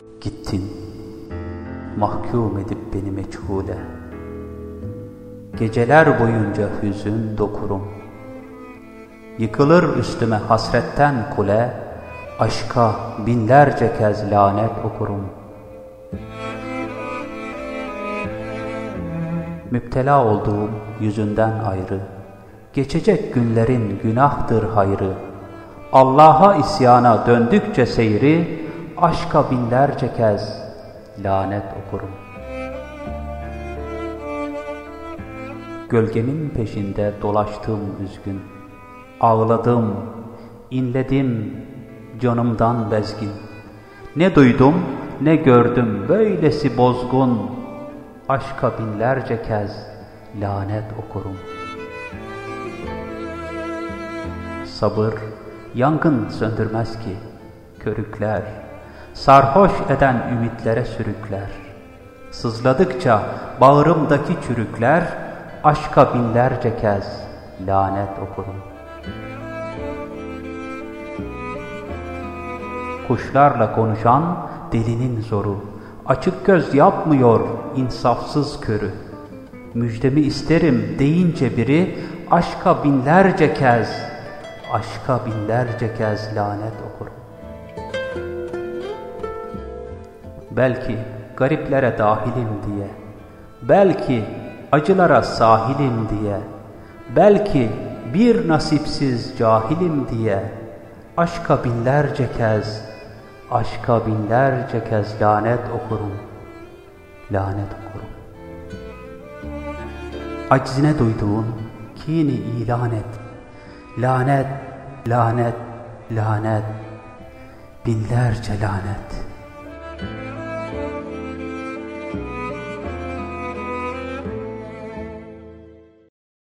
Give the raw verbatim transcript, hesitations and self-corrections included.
Gittin, mahkum edip beni meçhule. Geceler boyunca hüzün dokurum. Yıkılır üstüme hasretten kule, aşka binlerce kez lanet okurum. Müptela olduğum yüzünden ayrı, geçecek günlerin günahtır hayrı. Allah'a isyana döndükçe seyri, aşka binlerce kez lanet okurum. Gölgemin peşinde dolaştım üzgün, ağladım, inledim canımdan bezgin. Ne duydum ne gördüm böylesi bozgun, aşka binlerce kez lanet okurum. Sabır yangın söndürmez ki, körükler, sarhoş eden ümitlere sürükler. Sızladıkça bağrımdaki çürükler, aşka binlerce kez lanet okurum. Kuşlarla konuşan delinin zoru, açık göz yapmıyor insafsız körü. Müjdemi isterim deyince biri, aşka binlerce kez, aşka binlerce kez lanet okurum. Belki gariplere dahilim diye, belki acılara sahilim diye, belki bir nasipsiz cahilim diye, aşka binlerce kez, aşka binlerce kez lanet okurum, lanet okurum. Aczine duyduğun kini ilan et, lanet, lanet, lanet, binlerce lanet.